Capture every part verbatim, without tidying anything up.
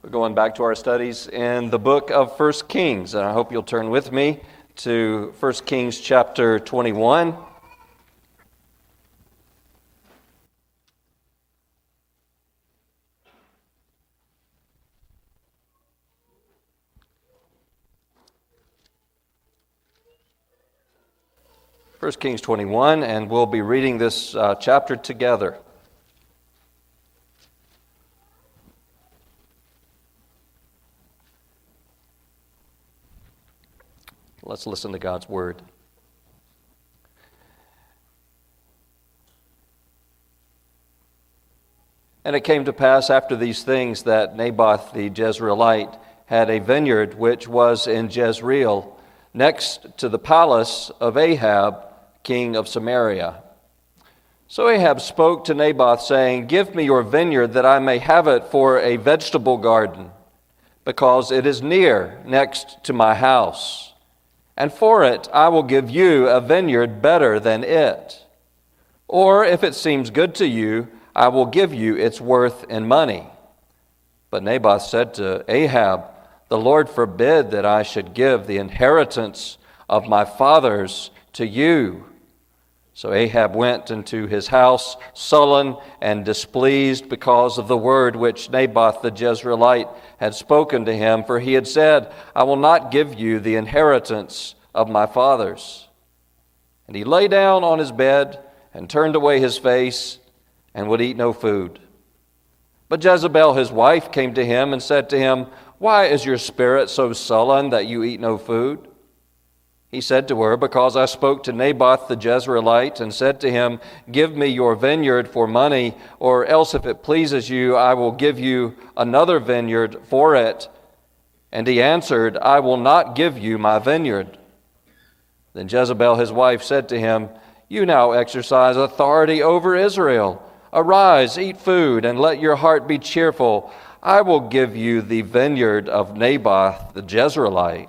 We're going back to our studies in the book of First Kings, and I hope you'll turn with me to First Kings chapter twenty-one. First Kings twenty-one, and we'll be reading this uh, chapter together. Let's listen to God's word. And it came to pass after these things that Naboth the Jezreelite had a vineyard which was in Jezreel, next to the palace of Ahab, king of Samaria. So Ahab spoke to Naboth, saying, "Give me your vineyard, that I may have it for a vegetable garden, because it is near, next to my house. And for it I will give you a vineyard better than it. Or if it seems good to you, I will give you its worth in money." But Naboth said to Ahab, "The Lord forbid that I should give the inheritance of my fathers to you." So Ahab went into his house sullen and displeased because of the word which Naboth the Jezreelite had spoken to him, for he had said, "I will not give you the inheritance of my fathers." And he lay down on his bed and turned away his face and would eat no food. But Jezebel his wife came to him and said to him, "Why is your spirit so sullen that you eat no food?" He said to her, "Because I spoke to Naboth the Jezreelite and said to him, 'Give me your vineyard for money, or else if it pleases you, I will give you another vineyard for it.' And he answered, 'I will not give you my vineyard.' Then Jezebel his wife said to him, 'You now exercise authority over Israel. Arise, eat food, and let your heart be cheerful. I will give you the vineyard of Naboth the Jezreelite.'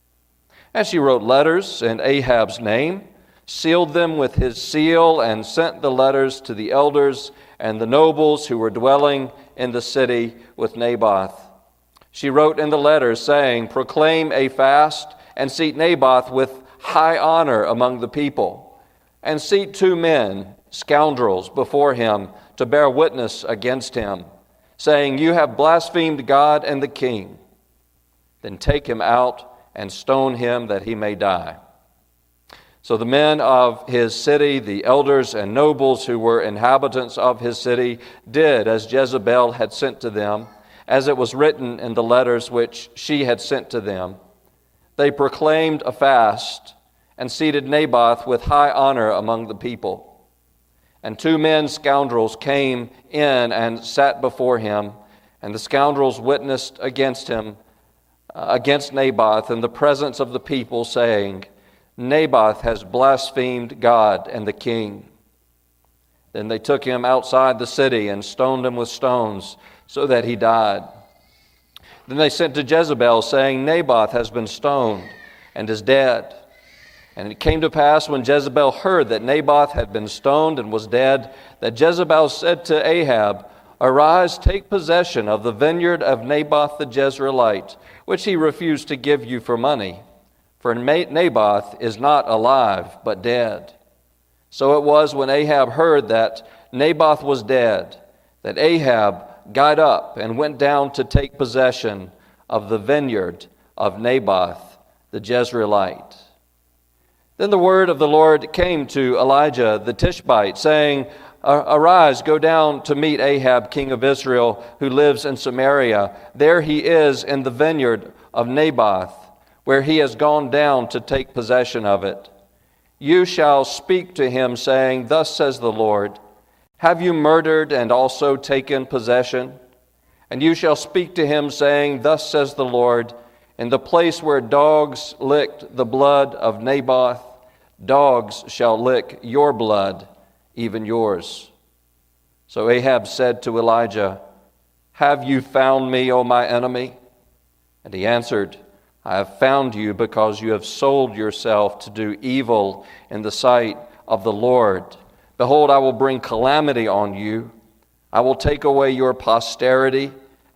And she wrote letters in Ahab's name, sealed them with his seal, and sent the letters to the elders and the nobles who were dwelling in the city with Naboth. She wrote in the letters, saying, 'Proclaim a fast, and seat Naboth with high honor among the people, and seat two men, scoundrels, before him to bear witness against him, saying, "You have blasphemed God and the king. Then take him out and stone him that he may die." So the men of his city, the elders and nobles who were inhabitants of his city, did as Jezebel had sent to them, as it was written in the letters which she had sent to them. They proclaimed a fast and seated Naboth with high honor among the people. And two men scoundrels came in and sat before him, and the scoundrels witnessed against him, uh, against Naboth in the presence of the people, saying, "Naboth has blasphemed God and the king." Then they took him outside the city and stoned him with stones, so that he died. Then they sent to Jezebel, saying, "Naboth has been stoned and is dead." And it came to pass, when Jezebel heard that Naboth had been stoned and was dead, that Jezebel said to Ahab, "Arise, take possession of the vineyard of Naboth the Jezreelite, which he refused to give you for money. For Naboth is not alive, but dead." So it was, when Ahab heard that Naboth was dead, that Ahab got up and went down to take possession of the vineyard of Naboth the Jezreelite. Then the word of the Lord came to Elijah the Tishbite, saying, "Arise, go down to meet Ahab, king of Israel, who lives in Samaria. There he is in the vineyard of Naboth, where he has gone down to take possession of it. You shall speak to him, saying, 'Thus says the Lord, have you murdered and also taken possession?' And you shall speak to him, saying, 'Thus says the Lord, in the place where dogs licked the blood of Naboth, dogs shall lick your blood, even yours.'" So Ahab said to Elijah, "Have you found me, O my enemy?" And he answered, "I have found you because you have sold yourself to do evil in the sight of the Lord. Behold, I will bring calamity on you. I will take away your posterity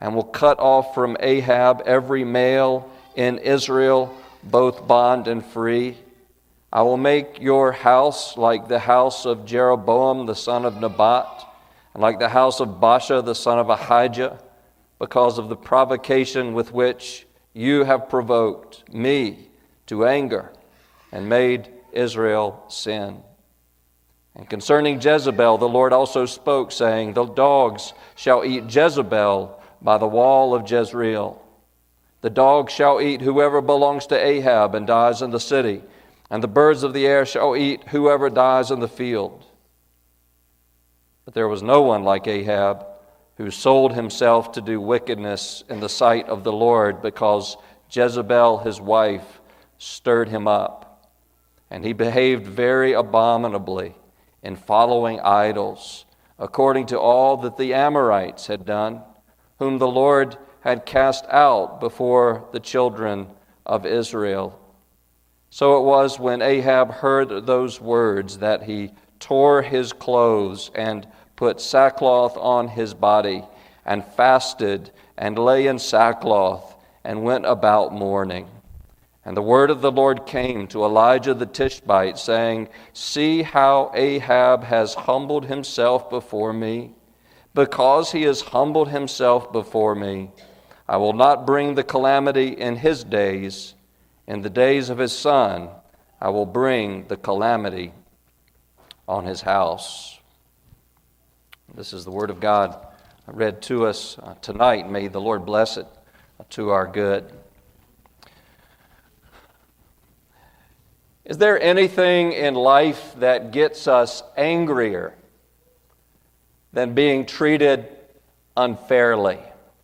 and will cut off from Ahab every male in Israel, both bond and free. I will make your house like the house of Jeroboam the son of Nebat, and like the house of Baasha the son of Ahijah, because of the provocation with which you have provoked me to anger and made Israel sin. And concerning Jezebel, the Lord also spoke, saying, the dogs shall eat Jezebel by the wall of Jezreel. The dogs shall eat whoever belongs to Ahab and dies in the city, and the birds of the air shall eat whoever dies in the field. But there was no one like Ahab, who sold himself to do wickedness in the sight of the Lord, because Jezebel his wife stirred him up. And he behaved very abominably in following idols, according to all that the Amorites had done, whom the Lord had cast out before the children of Israel. So it was when Ahab heard those words that he tore his clothes and put sackcloth on his body, and fasted and lay in sackcloth and went about mourning. And the word of the Lord came to Elijah the Tishbite, saying, see how Ahab has humbled himself before me. Because he has humbled himself before me, I will not bring the calamity in his days. In the days of his son, I will bring the calamity on his house. This is the word of God read to us tonight. May the Lord bless it to our good. Is there anything in life that gets us angrier than being treated unfairly?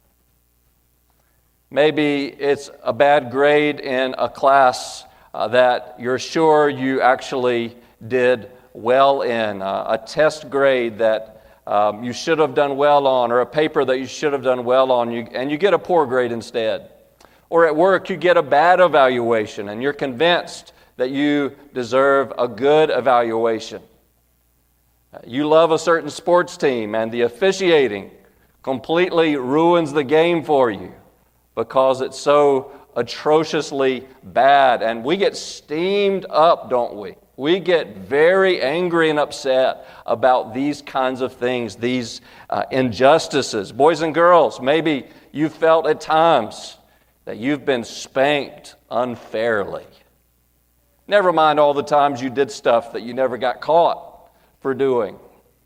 Maybe it's a bad grade in a class uh, that you're sure you actually did well in, uh, a test grade that um, you should have done well on, or a paper that you should have done well on, you, and you get a poor grade instead. Or at work, you get a bad evaluation, and you're convinced that you deserve a good evaluation. You love a certain sports team, and the officiating completely ruins the game for you because it's so atrociously bad. And we get steamed up, don't we? We get very angry and upset about these kinds of things, these uh, injustices. Boys and girls, maybe you felt at times that you've been spanked unfairly. Never mind all the times you did stuff that you never got caught for doing.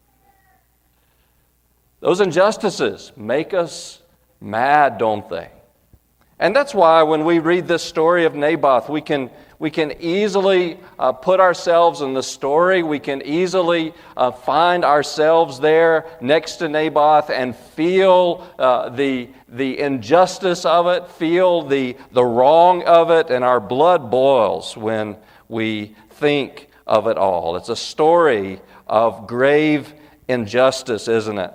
Those injustices make us mad, don't they? And that's why when we read this story of Naboth, we can we can easily uh, put ourselves in the story. We can easily uh, find ourselves there next to Naboth and feel uh, the the injustice of it, feel the the wrong of it, and our blood boils when we think of it all. It's a story of grave injustice, isn't it?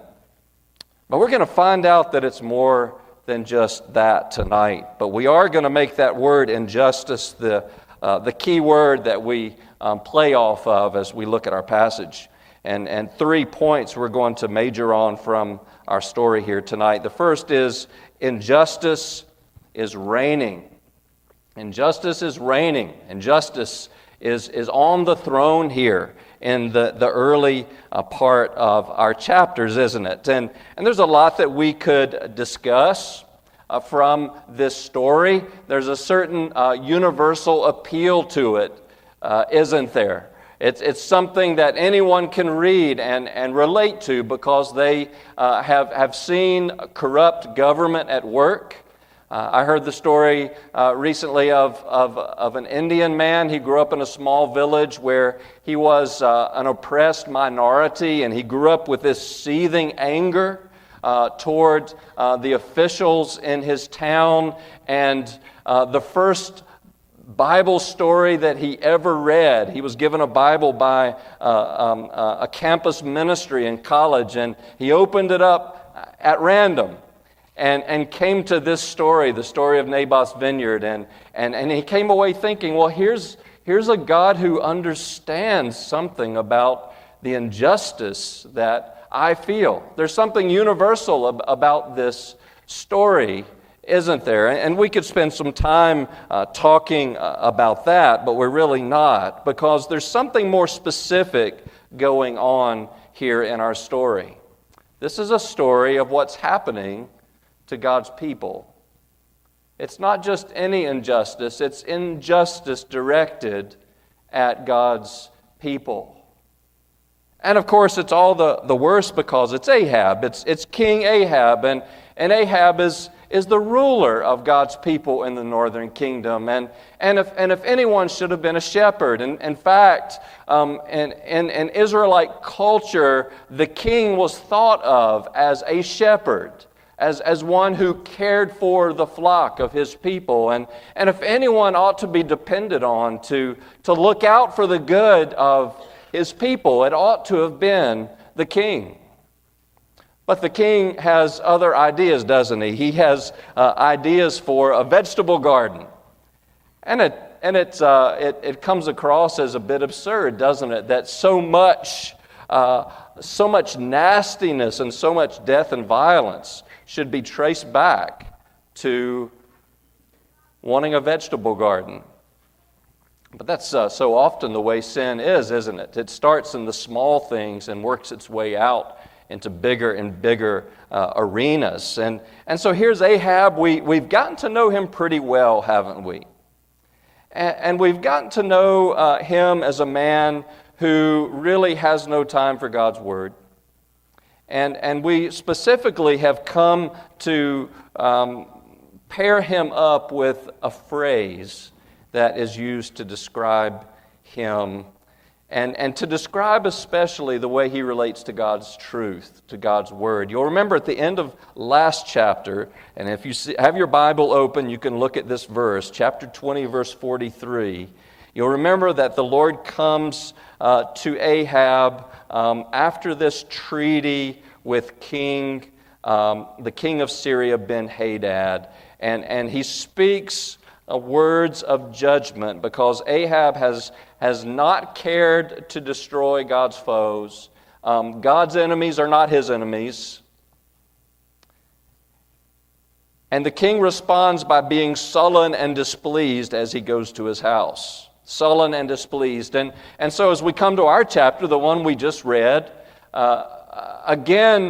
But we're going to find out that it's more than just that tonight. But we are going to make that word injustice the uh, the key word that we um, play off of as we look at our passage. And, and three points we're going to major on from our story here tonight. The first is injustice is reigning. Injustice is reigning. Injustice is, is on the throne here in the, the early uh, part of our chapters, isn't it? And, and there's a lot that we could discuss uh, from this story. There's a certain uh, universal appeal to it, uh, isn't there? It's, it's something that anyone can read and, and relate to because they uh, have, have seen corrupt government at work. Uh, I heard the story uh, recently of, of, of an Indian man. He grew up in a small village where he was uh, an oppressed minority, and he grew up with this seething anger uh, toward uh, the officials in his town. And uh, the first Bible story that he ever read, he was given a Bible by uh, um, uh, a campus ministry in college, and he opened it up at random. And, and came to this story, the story of Naboth's vineyard, and, and, and he came away thinking, well, here's, here's a God who understands something about the injustice that I feel. There's something universal ab- about this story, isn't there? And we could spend some time uh, talking uh, about that, but we're really not, because there's something more specific going on here in our story. This is a story of what's happening to God's people. It's not just any injustice, it's injustice directed at God's people. And of course, it's all the, the worse because it's Ahab. It's, it's King Ahab, and, and Ahab is, is the ruler of God's people in the northern kingdom. And, and, if, and if anyone should have been a shepherd, and in fact, um, in, in, in Israelite culture, the king was thought of as a shepherd. As, as one who cared for the flock of his people. And, and if anyone ought to be depended on to, to look out for the good of his people, it ought to have been the king. But the king has other ideas, doesn't he? He has uh, ideas for a vegetable garden. And it, and it, uh, it, it comes across as a bit absurd, doesn't it? That so much, uh, so much nastiness and so much death and violence should be traced back to wanting a vegetable garden. But that's uh, so often the way sin is, isn't it? It starts in the small things and works its way out into bigger and bigger uh, arenas. And, and so here's Ahab. We, we've gotten to know him pretty well, haven't we? And, and we've gotten to know uh, him as a man who really has no time for God's word. And, and we specifically have come to um, pair him up with a phrase that is used to describe him and, and to describe especially the way he relates to God's truth, to God's word. You'll remember at the end of last chapter, and if you see, have your Bible open, you can look at this verse, chapter twenty, verse forty-three. You'll remember that the Lord comes uh, to Ahab um, after this treaty with King, um, the king of Syria, Ben-Hadad, and, and he speaks uh, words of judgment because Ahab has, has not cared to destroy God's foes. Um, God's enemies are not his enemies. And the king responds by being sullen and displeased as he goes to his house. Sullen and displeased. And, and so as we come to our chapter, the one we just read, uh, again,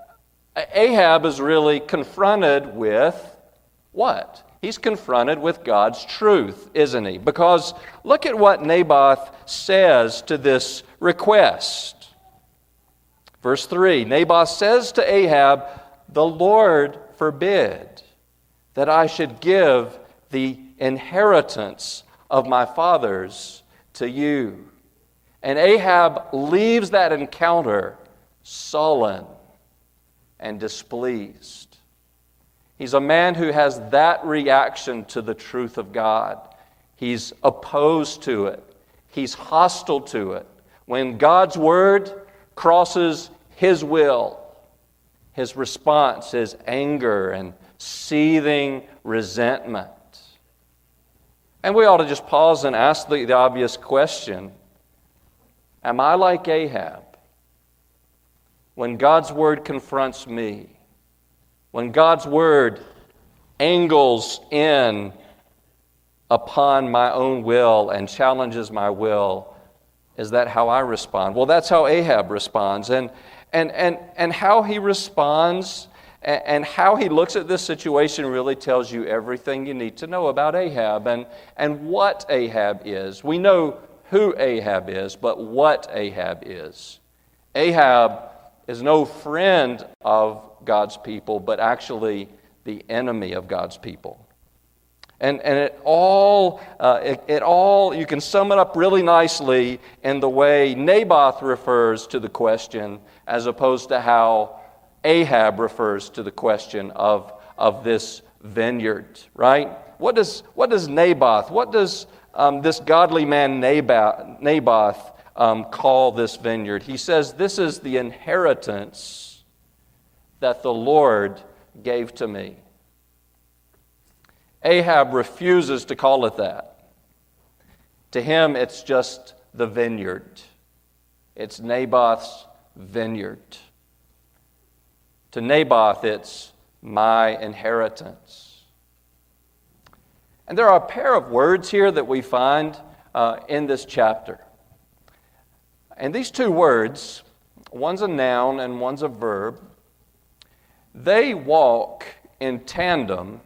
Ahab is really confronted with what? He's confronted with God's truth, isn't he? Because look at what Naboth says to this request. Verse three, Naboth says to Ahab, "The Lord forbid that I should give the inheritance of my fathers to you." And Ahab leaves that encounter sullen and displeased. He's a man who has that reaction to the truth of God. He's opposed to it. He's hostile to it. When God's word crosses his will, his response is anger and seething resentment. And we ought to just pause and ask the, the obvious question, am I like Ahab? When God's word confronts me, when God's word angles in upon my own will and challenges my will, is that how I respond? Well, that's how Ahab responds. And and and, and how he responds and, and how he looks at this situation really tells you everything you need to know about Ahab and, and what Ahab is. We know who Ahab is, but what Ahab is. Ahab is no friend of God's people, but actually the enemy of God's people. And and it all, uh, it, it all, you can sum it up really nicely in the way Naboth refers to the question as opposed to how Ahab refers to the question of, of this vineyard, right? What does, what does Naboth, what does um, this godly man Naboth, Naboth um, call this vineyard? He says, this is the inheritance that the Lord gave to me. Ahab refuses to call it that. To him, it's just the vineyard. It's Naboth's vineyard. To Naboth, it's my inheritance. And there are a pair of words here that we find uh, in this chapter. And these two words, one's a noun and one's a verb, they walk in tandem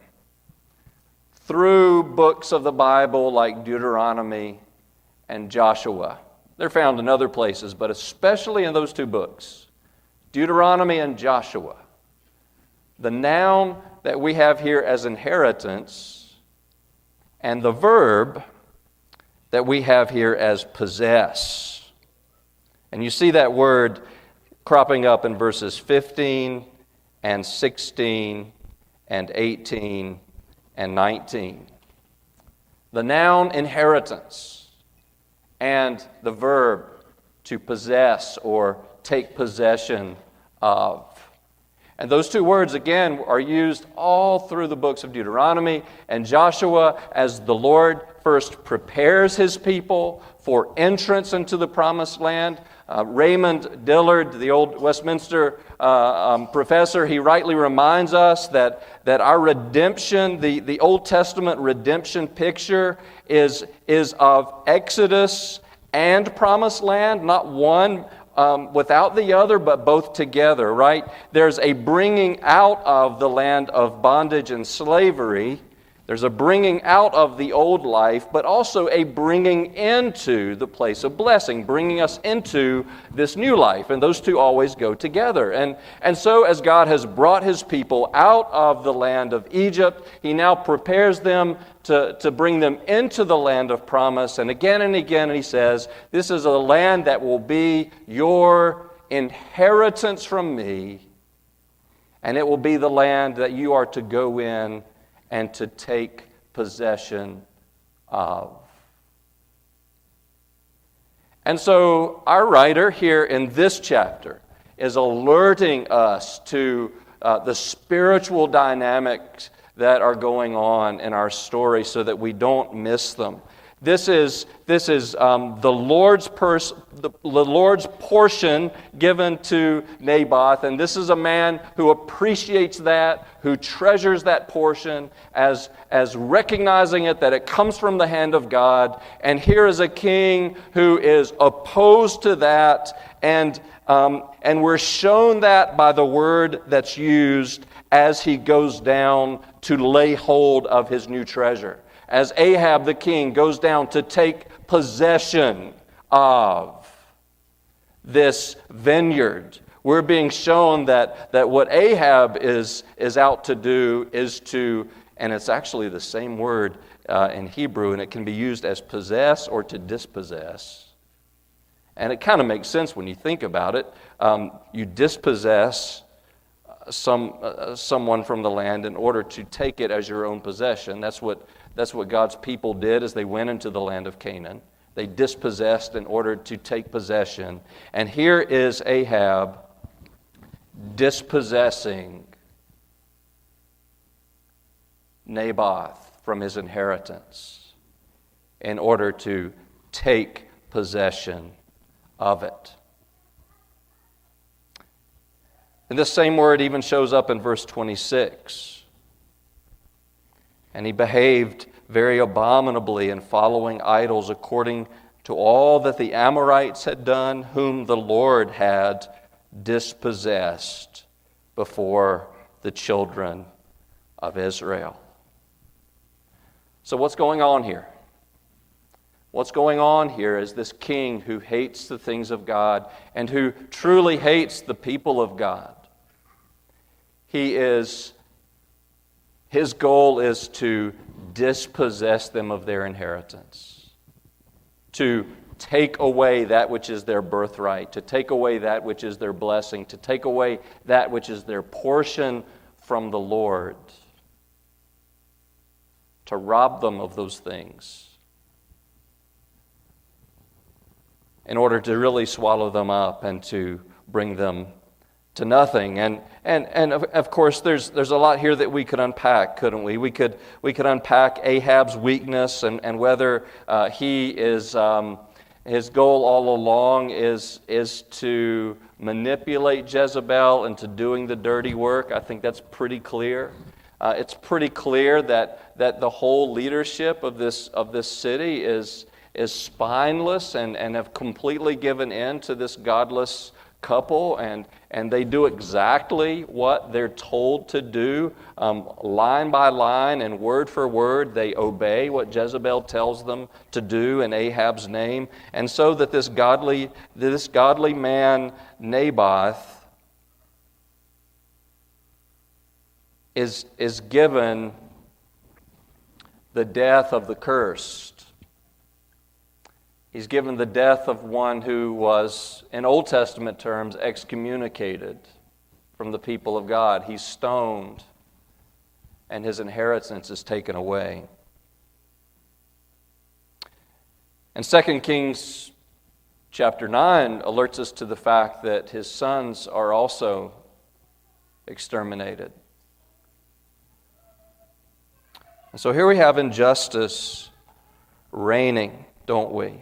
through books of the Bible like Deuteronomy and Joshua. They're found in other places, but especially in those two books, Deuteronomy and Joshua. The noun that we have here as inheritance and the verb that we have here as possess. And you see that word cropping up in verses fifteen and sixteen and eighteen and nineteen. The noun inheritance and the verb to possess or take possession of. And those two words, again, are used all through the books of Deuteronomy and Joshua as the Lord first prepares His people for entrance into the promised land. Uh, Raymond Dillard, the old Westminster uh, um, professor, he rightly reminds us that, that our redemption, the, the Old Testament redemption picture is, is of Exodus and promised land, not one Um, without the other, but both together, right? There's a bringing out of the land of bondage and slavery. There's a bringing out of the old life, but also a bringing into the place of blessing, bringing us into this new life. And those two always go together. And, and so as God has brought His people out of the land of Egypt, He now prepares them to, to bring them into the land of promise. And again and again He says, this is a land that will be your inheritance from me, and it will be the land that you are to go in and to take possession of. And so our writer here in this chapter is alerting us to uh, the spiritual dynamics that are going on in our story so that we don't miss them. This is this is um, the Lord's pers- the, the Lord's portion given to Naboth, and this is a man who appreciates that, who treasures that portion as as recognizing it that it comes from the hand of God. And here is a king who is opposed to that, and um, and we're shown that by the word that's used as he goes down to lay hold of his new treasure. As Ahab the king goes down to take possession of this vineyard, we're being shown that, that what Ahab is, is out to do is to, and it's actually the same word uh, in Hebrew, and it can be used as possess or to dispossess. And it kind of makes sense when you think about it. Um, you dispossess some uh, someone from the land in order to take it as your own possession. That's what That's what God's people did as they went into the land of Canaan. They dispossessed in order to take possession. And here is Ahab dispossessing Naboth from his inheritance in order to take possession of it. And this same word even shows up in verse twenty-six. And he behaved very abominably in following idols according to all that the Amorites had done, whom the Lord had dispossessed before the children of Israel. So what's going on here? What's going on here is this king who hates the things of God and who truly hates the people of God. He is, his goal is to dispossess them of their inheritance, to take away that which is their birthright, to take away that which is their blessing, to take away that which is their portion from the Lord, to rob them of those things in order to really swallow them up and to bring them to nothing. And and and of, of course there's there's a lot here that we could unpack, couldn't we? We could we could unpack Ahab's weakness and, and whether uh, he is um, His goal all along is, is to manipulate Jezebel into doing the dirty work. I think that's pretty clear. Uh, it's pretty clear that, that the whole leadership of this, of this city is, is spineless and, and have completely given in to this godless couple, and, and they do exactly what they're told to do, um, line by line and word for word. They obey what Jezebel tells them to do in Ahab's name, and so that this godly, this godly man Naboth is, is given the death of the cursed. He's given the death of one who was, in Old Testament terms, excommunicated from the people of God. He's stoned, and his inheritance is taken away. And Second Kings chapter nine alerts us to the fact that his sons are also exterminated. And so here we have injustice reigning, don't we?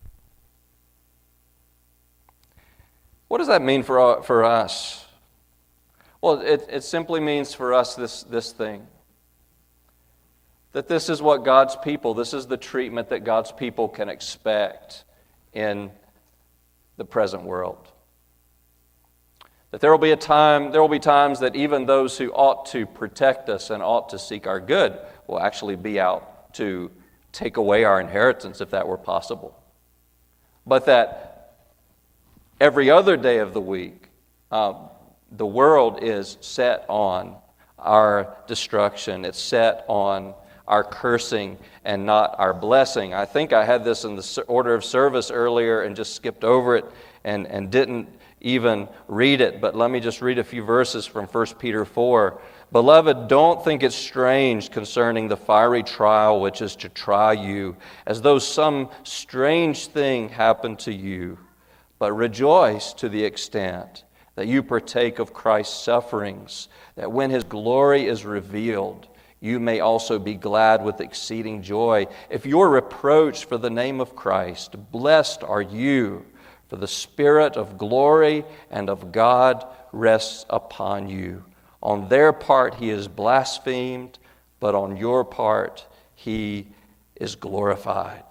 What does that mean for, for us? Well, it, it simply means for us this, this thing. That this is what God's people, this is the treatment that God's people can expect in the present world. That there will be a time, there will be times that even those who ought to protect us and ought to seek our good will actually be out to take away our inheritance if that were possible. But that every other day of the week, uh, the world is set on our destruction. It's set on our cursing and not our blessing. I think I had this in the order of service earlier and just skipped over it and, and didn't even read it. But let me just read a few verses from First Peter four. Beloved, don't think it strange concerning the fiery trial which is to try you, as though some strange thing happened to you. But rejoice to the extent that you partake of Christ's sufferings, that when His glory is revealed, you may also be glad with exceeding joy. If you're reproached for the name of Christ, blessed are you, for the Spirit of glory and of God rests upon you. On their part He is blasphemed, but on your part He is glorified.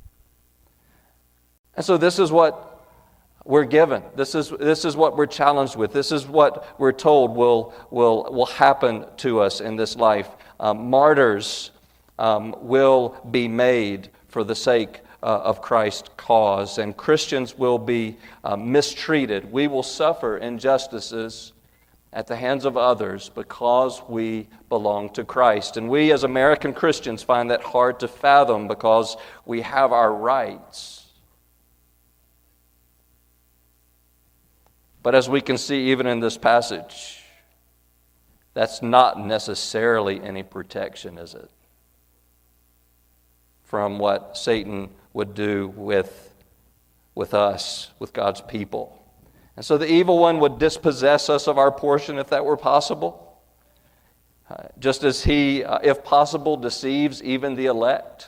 And so this is what we're given. This is this is what we're challenged with. This is what we're told will will will happen to us in this life. Um, martyrs um, will be made for the sake uh, of Christ's cause, and Christians will be uh, mistreated. We will suffer injustices at the hands of others because we belong to Christ. And we as American Christians find that hard to fathom because we have our rights. But as we can see even in this passage, that's not necessarily any protection, is it? From what Satan would do with, with us, with God's people. And so the evil one would dispossess us of our portion if that were possible. Uh, just as he, uh, if possible, deceives even the elect.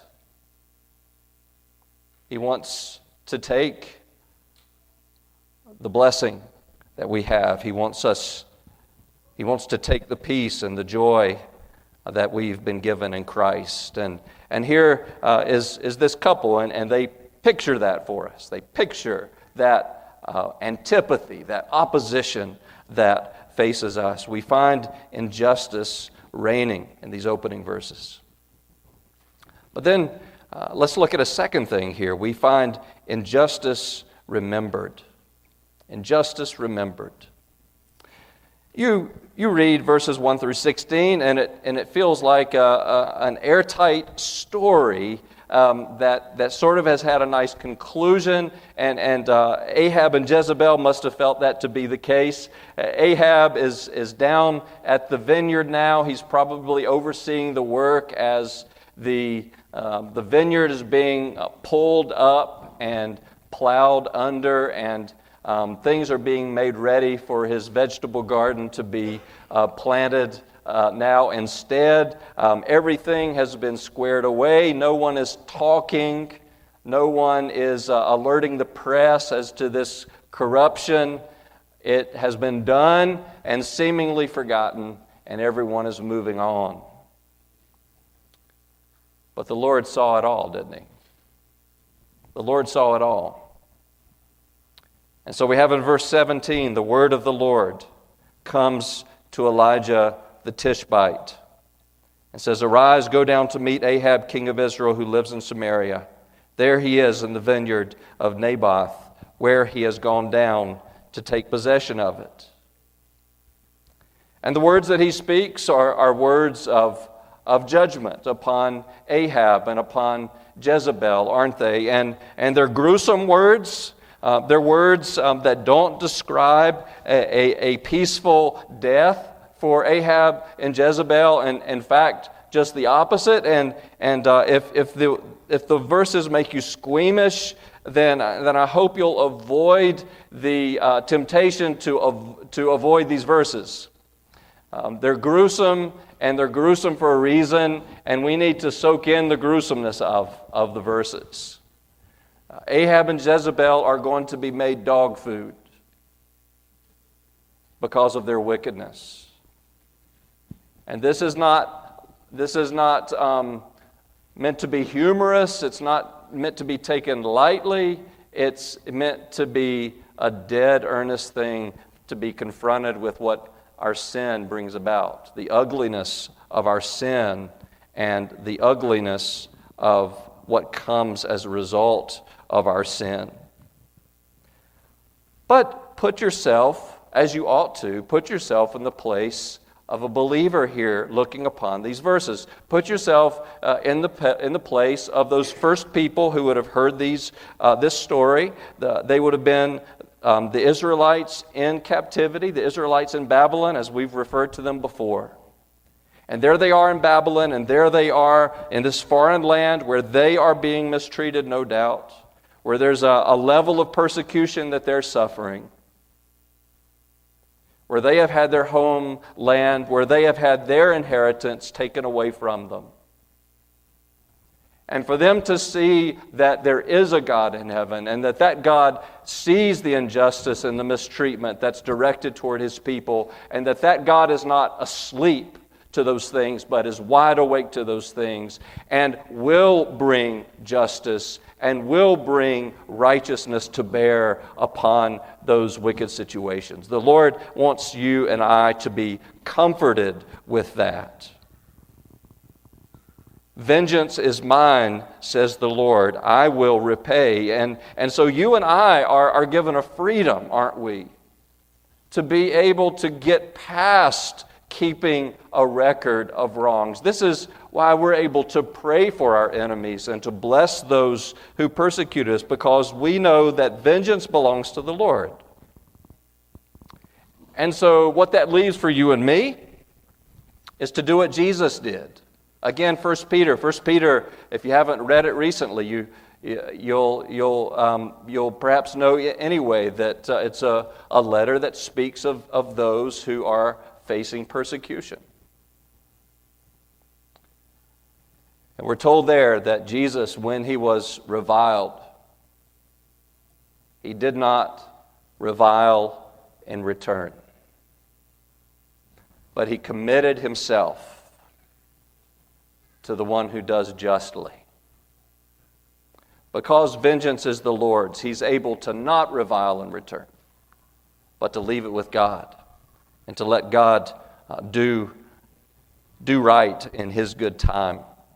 He wants to take the blessing that we have. He wants us, he wants to take the peace and the joy that we've been given in Christ. And and here uh, is is this couple, and, and they picture that for us. They picture that uh, antipathy, that opposition that faces us. We find injustice reigning in these opening verses. But then uh, let's look at a second thing here. We find injustice remembered. Injustice remembered. You you read verses one through sixteen, and it and it feels like a, a, an airtight story um, that that sort of has had a nice conclusion. And and uh, Ahab and Jezebel must have felt that to be the case. Uh, Ahab is is down at the vineyard now. He's probably overseeing the work as the um, the vineyard is being uh, pulled up and plowed under, and Um, things are being made ready for his vegetable garden to be uh, planted uh, now instead. Um, everything has been squared away. No one is talking No one is uh, alerting the press as to this corruption. It has been done and seemingly forgotten, and everyone is moving on. But the Lord saw it all, didn't he? The Lord saw it all. And so we have in verse seventeen, the word of the Lord comes to Elijah the Tishbite and says, "Arise, go down to meet Ahab, king of Israel, who lives in Samaria. There he is in the vineyard of Naboth, where he has gone down to take possession of it." And the words that he speaks are, are words of, of judgment upon Ahab and upon Jezebel, aren't they? And, and they're gruesome words. Uh, they're words um, that don't describe a, a, a peaceful death for Ahab and Jezebel, and in fact, just the opposite. And and uh, if if the if the verses make you squeamish, then then I hope you'll avoid the uh, temptation to av- to avoid these verses. Um, they're gruesome, and they're gruesome for a reason, and we need to soak in the gruesomeness of of the verses. Uh, Ahab and Jezebel are going to be made dog food because of their wickedness. And this is not, this is not um, meant to be humorous. It's not meant to be taken lightly. It's meant to be a dead, earnest thing, to be confronted with what our sin brings about, the ugliness of our sin and the ugliness of what comes as a result of our sin. But put yourself, as you ought to, put yourself in the place of a believer here looking upon these verses. Put yourself uh, in the pe- in the place of those first people who would have heard these uh, this story. The, they would have been um, the Israelites in captivity, the Israelites in Babylon, as we've referred to them before. And there they are in Babylon, and there they are in this foreign land where they are being mistreated, no doubt, where there's a, a level of persecution that they're suffering, where they have had their homeland, where they have had their inheritance taken away from them. And for them to see that there is a God in heaven, and that that God sees the injustice and the mistreatment that's directed toward His people, and that that God is not asleep to those things, but is wide awake to those things, and will bring justice and will bring righteousness to bear upon those wicked situations. The Lord wants you and I to be comforted with that. Vengeance is mine, says the Lord. I will repay. And, and so you and I are, are given a freedom, aren't we? To be able to get past keeping a record of wrongs. This is why we're able to pray for our enemies and to bless those who persecute us, because we know that vengeance belongs to the Lord. And so what that leaves for you and me is to do what Jesus did. Again, First Peter. First Peter, if you haven't read it recently, you You'll you'll um, you'll perhaps know anyway that uh, it's a, a letter that speaks of, of those who are facing persecution. And we're told there that Jesus, when He was reviled, He did not revile in return, but He committed Himself to the one who does justly. Because vengeance is the Lord's, He's able to not revile in return, but to leave it with God and to let God uh, do, do right in His good time.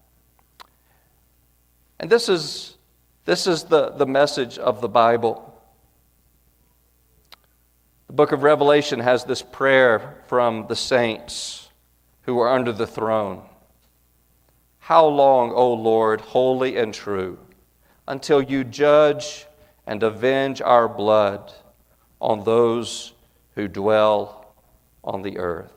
And this is, this is the, the message of the Bible. The book of Revelation has this prayer from the saints who are under the throne. How long, O Lord, holy and true, until you judge and avenge our blood on those who dwell on the earth.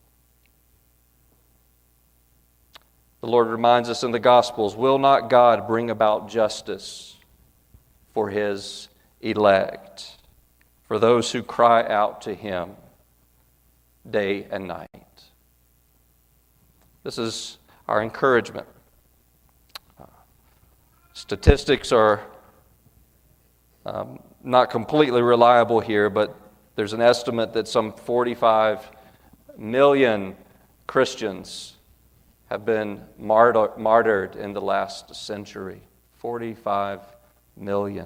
The Lord reminds us in the Gospels, will not God bring about justice for His elect, for those who cry out to Him day and night? This is our encouragement. Statistics are um, not completely reliable here, but there's an estimate that some forty-five million Christians have been martyr- martyred in the last century. forty-five million.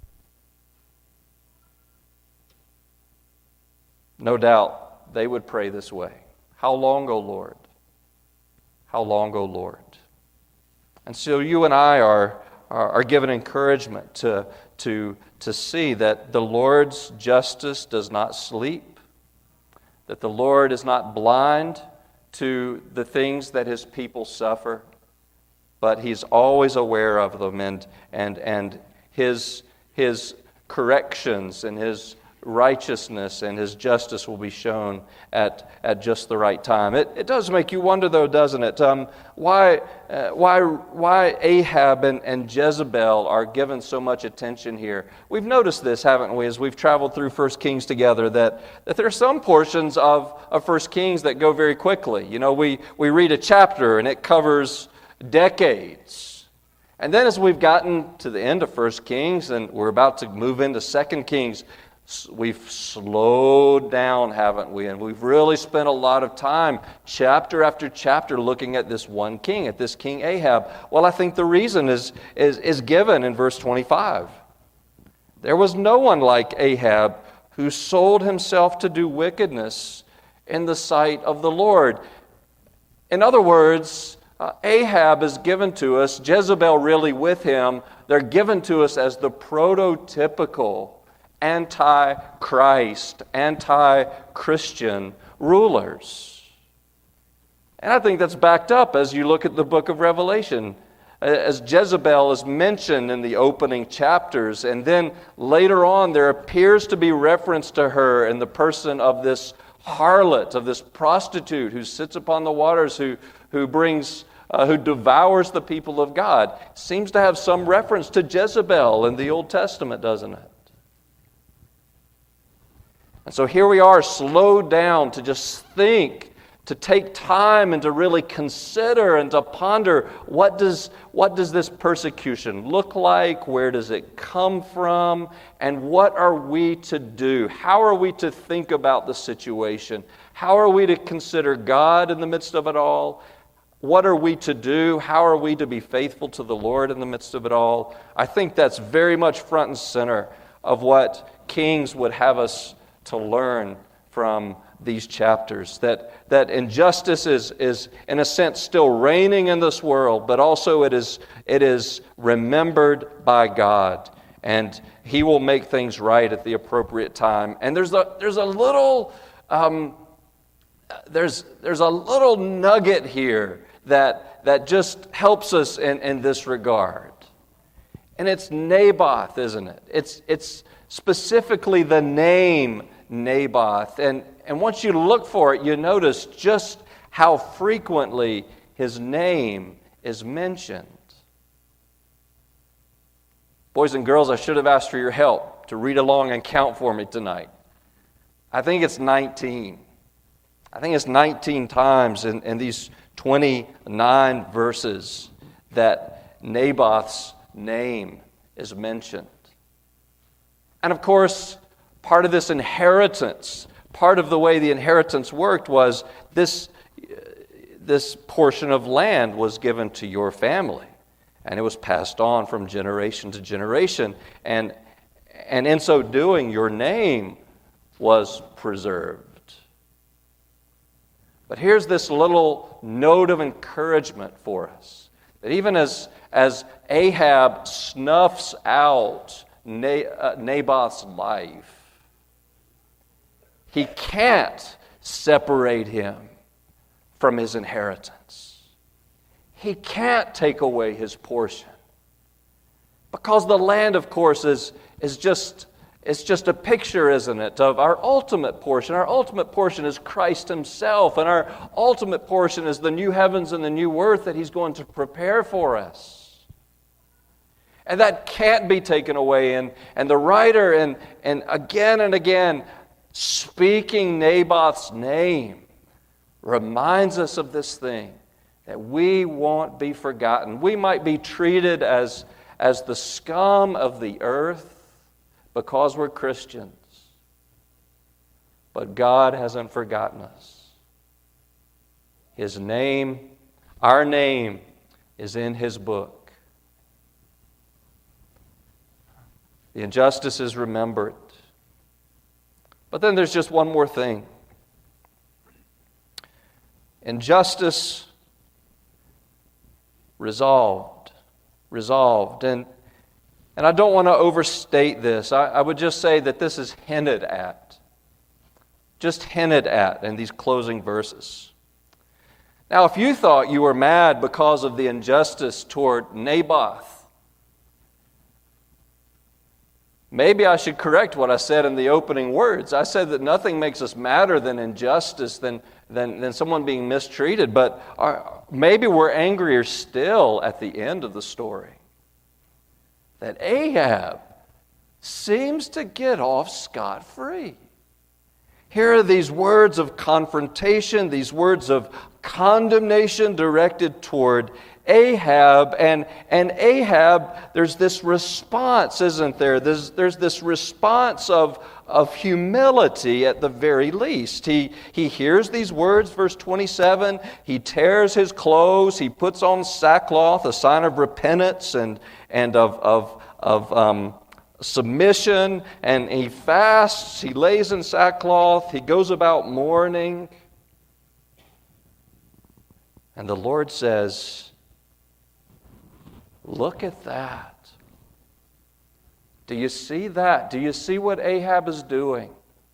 No doubt they would pray this way. How long, O Lord? How long, O Lord? And so you and I are, are, are given encouragement to, to, to see that the Lord's justice does not sleep, that the Lord is not blind to the things that His people suffer, but He's always aware of them, and, and, and His, His corrections and His righteousness and His justice will be shown at, at just the right time. It, it does make you wonder, though, doesn't it? Um, why, uh, why, why Ahab and, and Jezebel are given so much attention here? We've noticed this, haven't we, as we've traveled through First Kings together, that, that there are some portions of, of First Kings that go very quickly. You know, we, we read a chapter and it covers decades. And then as we've gotten to the end of First Kings and we're about to move into Second Kings, we've slowed down, haven't we? And we've really spent a lot of time, chapter after chapter, looking at this one king, at this King Ahab. Well, I think the reason is, is, is given in verse twenty-five. There was no one like Ahab who sold himself to do wickedness in the sight of the Lord. In other words, uh, Ahab is given to us, Jezebel really with him, they're given to us as the prototypical anti-Christ, anti-Christian rulers. And I think that's backed up as you look at the book of Revelation. As Jezebel is mentioned in the opening chapters, and then later on there appears to be reference to her in the person of this harlot, of this prostitute who sits upon the waters, who, who brings, uh, who devours the people of God. Seems to have some reference to Jezebel in the Old Testament, doesn't it? And so here we are, slowed down to just think, to take time and to really consider and to ponder, what does, what does this persecution look like? Where does it come from? And what are we to do? How are we to think about the situation? How are we to consider God in the midst of it all? What are we to do? How are we to be faithful to the Lord in the midst of it all? I think that's very much front and center of what Kings would have us to learn from these chapters, that, that injustice is, is, in a sense, still reigning in this world, but also it is, it is remembered by God, and He will make things right at the appropriate time. And there's a, there's a little, um, there's, there's a little nugget here that, that just helps us in, in this regard. And it's Naboth, isn't it? It's, it's specifically the name Naboth. And, and once you look for it, you notice just how frequently his name is mentioned. Boys and girls, I should have asked for your help to read along and count for me tonight. I think it's nineteen. I think it's nineteen times in, in these twenty-nine verses that Naboth's name is mentioned. And of course, part of this inheritance, part of the way the inheritance worked was this, this portion of land was given to your family. And it was passed on from generation to generation. And, and in so doing, your name was preserved. But here's this little note of encouragement for us. That even as, as Ahab snuffs out Naboth's life, he can't separate him from his inheritance. He can't take away his portion. Because the land, of course, is, is just, it's just a picture, isn't it, of our ultimate portion. Our ultimate portion is Christ Himself, and our ultimate portion is the new heavens and the new earth that He's going to prepare for us. And that can't be taken away. And, and the writer, and, and again and again, speaking Naboth's name, reminds us of this thing, that we won't be forgotten. We might be treated as, as the scum of the earth because we're Christians. But God hasn't forgotten us. His name, our name, is in His book. The injustice is remembered. But then there's just one more thing. Injustice resolved. Resolved. And, and I don't want to overstate this. I, I would just say that this is hinted at. Just hinted at in these closing verses. Now, if you thought you were mad because of the injustice toward Naboth, maybe I should correct what I said in the opening words. I said that nothing makes us madder than injustice, than, than, than someone being mistreated. But our, maybe we're angrier still at the end of the story. That Ahab seems to get off scot-free. Here are these words of confrontation, these words of condemnation directed toward Ahab, and, and Ahab, there's this response, isn't there? There's, there's this response of, of humility at the very least. He, he hears these words, verse twenty-seven, he tears his clothes, he puts on sackcloth, a sign of repentance and, and of, of, of um, submission, and he fasts, he lays in sackcloth, he goes about mourning. And the Lord says, look at that. Do you see that? Do you see what Ahab is doing?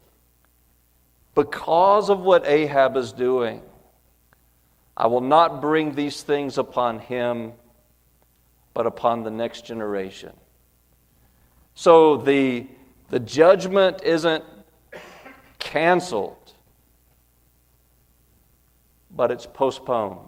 Because of what Ahab is doing, I will not bring these things upon him, but upon the next generation. So the, the judgment isn't canceled, but it's postponed.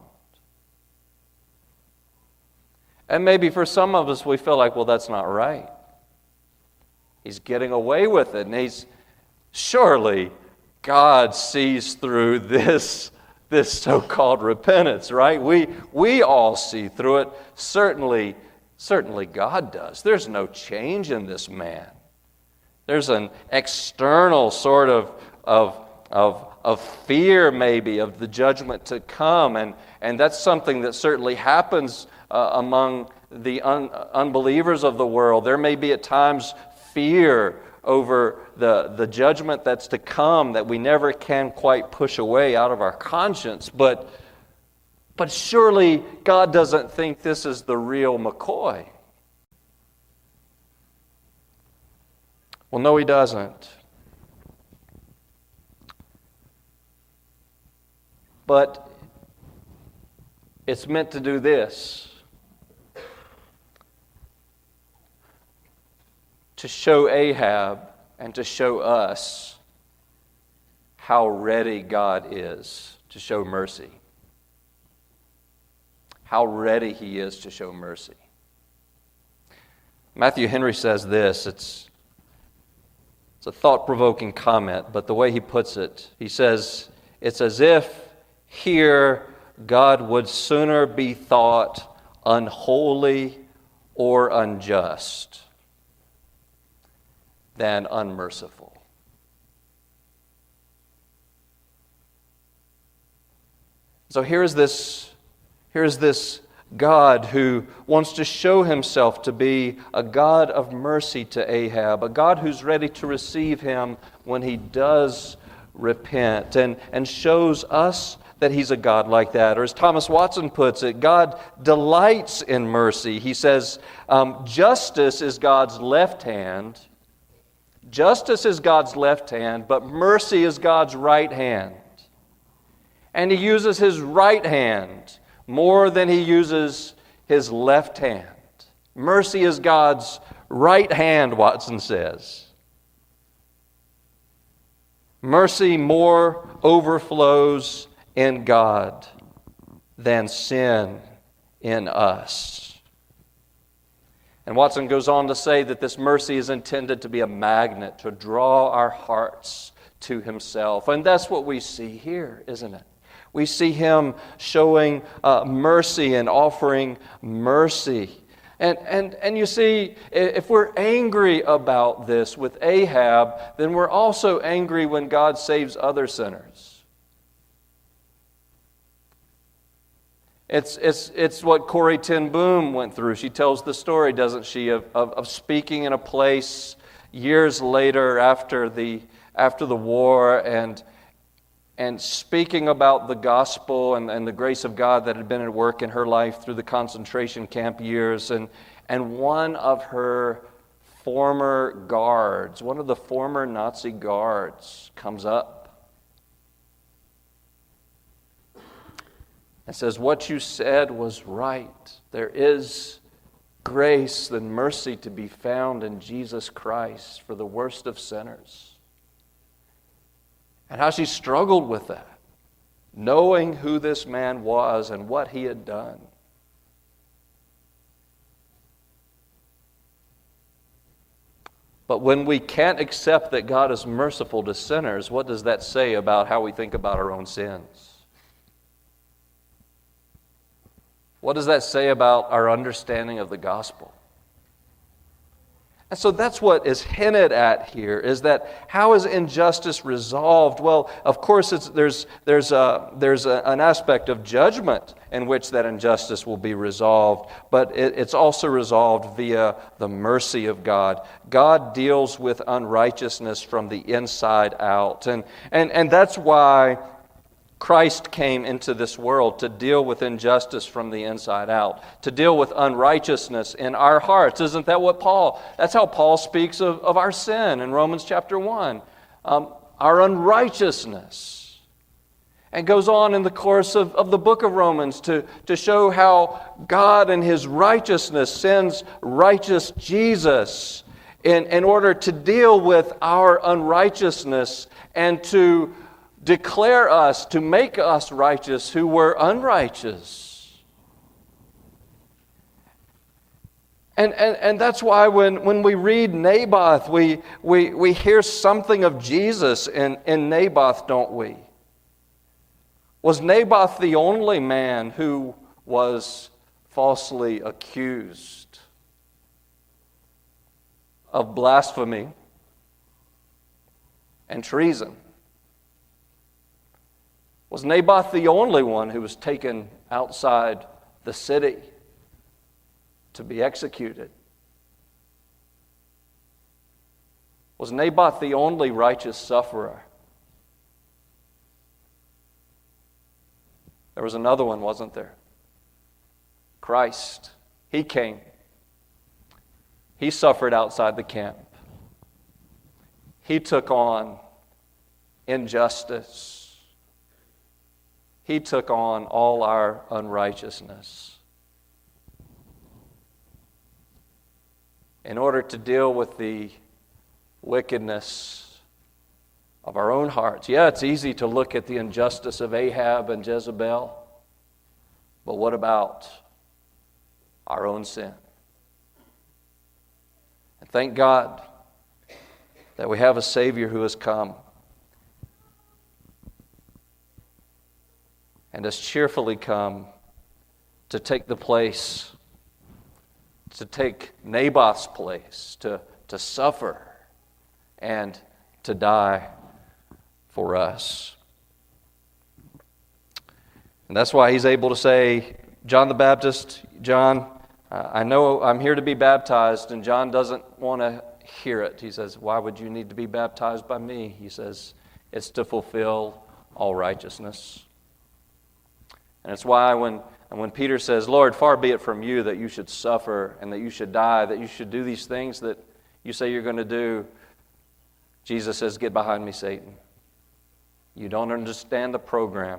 And maybe for some of us, we feel like, well, that's not right. He's getting away with it. And he's, surely God sees through this, this so-called repentance, right? We, we all see through it. Certainly, certainly God does. There's no change in this man. There's an external sort of, of, of, of fear, maybe, of the judgment to come. And, and that's something that certainly happens Uh, among the un- unbelievers of the world. There may be at times fear over the, the judgment that's to come that we never can quite push away out of our conscience. But, but surely God doesn't think this is the real McCoy. Well, no, He doesn't. But it's meant to do this. To show Ahab and to show us how ready God is to show mercy. How ready He is to show mercy. Matthew Henry says this, it's, it's a thought-provoking comment, but the way he puts it, he says, it's as if here God would sooner be thought unholy or unjust than unmerciful. So here's this, here's this God who wants to show Himself to be a God of mercy to Ahab, a God who's ready to receive him when he does repent, and, and shows us that He's a God like that. Or as Thomas Watson puts it, God delights in mercy. He says, um, justice is God's left hand, Justice is God's left hand, but mercy is God's right hand. And He uses His right hand more than He uses His left hand. Mercy is God's right hand, Watson says. Mercy more overflows in God than sin in us. And Watson goes on to say that this mercy is intended to be a magnet to draw our hearts to Himself. And that's what we see here, isn't it? We see Him showing uh, mercy and offering mercy. And, and, and you see, if we're angry about this with Ahab, then we're also angry when God saves other sinners. It's, it's, it's what Corrie ten Boom went through. She tells the story, doesn't she, of, of, of speaking in a place years later after the, after the war and, and speaking about the gospel and, and the grace of God that had been at work in her life through the concentration camp years. And, and one of her former guards, one of the former Nazi guards, comes up and says, "What you said was right. There is grace and mercy to be found in Jesus Christ for the worst of sinners." And how she struggled with that, knowing who this man was and what he had done. But when we can't accept that God is merciful to sinners, what does that say about how we think about our own sins? What does that say about our understanding of the gospel? And so that's what is hinted at here, is that how is injustice resolved? Well, of course, it's, there's, there's, a, there's a, an aspect of judgment in which that injustice will be resolved, but it, it's also resolved via the mercy of God. God deals with unrighteousness from the inside out. And, and, and that's why Christ came into this world to deal with injustice from the inside out, to deal with unrighteousness in our hearts. Isn't that what Paul, that's how Paul speaks of, of our sin in Romans chapter one, um, our unrighteousness. And goes on in the course of, of the book of Romans to, to show how God in His righteousness sends righteous Jesus in, in order to deal with our unrighteousness and to declare us, to make us righteous who were unrighteous. And, and, and that's why when, when we read Naboth, we, we, we hear something of Jesus in, in Naboth, don't we? Was Naboth the only man who was falsely accused of blasphemy and treason? Was Naboth the only one who was taken outside the city to be executed? Was Naboth the only righteous sufferer? There was another one, wasn't there? Christ. He came. He suffered outside the camp. He took on injustice. He took on all our unrighteousness in order to deal with the wickedness of our own hearts. Yeah, it's easy to look at the injustice of Ahab and Jezebel, but what about our own sin? And thank God that we have a Savior who has come and has cheerfully come to take the place, to take Naboth's place, to, to suffer and to die for us. And that's why he's able to say, John the Baptist, John, uh, I know I'm here to be baptized, and John doesn't want to hear it. He says, why would you need to be baptized by me? He says, it's to fulfill all righteousness. And it's why when, and when Peter says, Lord, far be it from you that you should suffer and that you should die, that you should do these things that you say you're going to do, Jesus says, get behind me, Satan. You don't understand the program.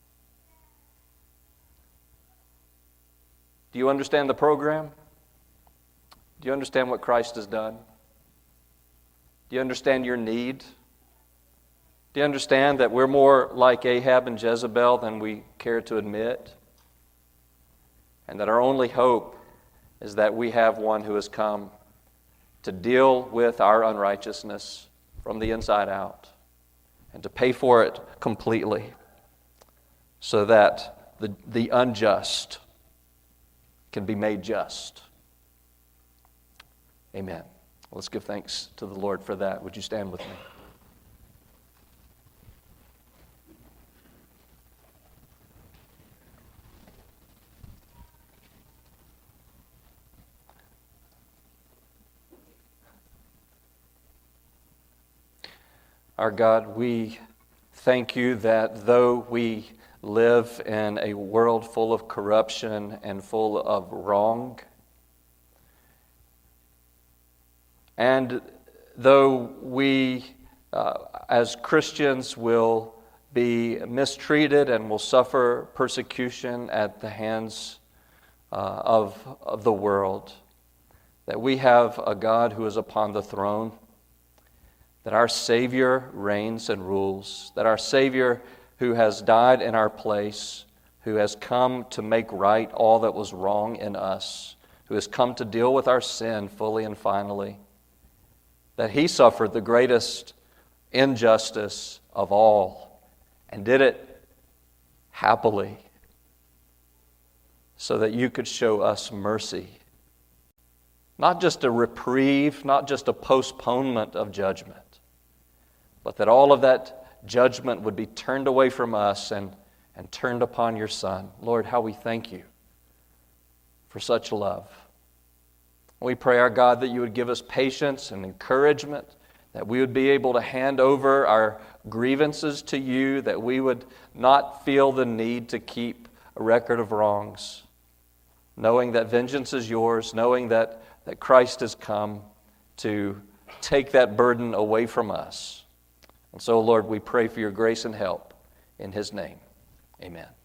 Do you understand the program? Do you understand what Christ has done? Do you understand your need? Do you understand that we're more like Ahab and Jezebel than we care to admit? And that our only hope is that we have one who has come to deal with our unrighteousness from the inside out and to pay for it completely so that the, the unjust can be made just Amen. Let's give thanks to the Lord for that. Would you stand with me? Our God, we thank you that though we live in a world full of corruption and full of wrong, and though we uh, as Christians will be mistreated and will suffer persecution at the hands uh, of, of the world, that we have a God who is upon the throne, that our Savior reigns and rules, that our Savior who has died in our place, who has come to make right all that was wrong in us, who has come to deal with our sin fully and finally, that He suffered the greatest injustice of all and did it happily so that you could show us mercy. Not just a reprieve, not just a postponement of judgment, but that all of that judgment would be turned away from us and, and turned upon your Son. Lord, how we thank you for such love. We pray, our God, that you would give us patience and encouragement, that we would be able to hand over our grievances to you, that we would not feel the need to keep a record of wrongs, knowing that vengeance is yours, knowing that, that Christ has come to take that burden away from us. And so, Lord, we pray for your grace and help in His name. Amen.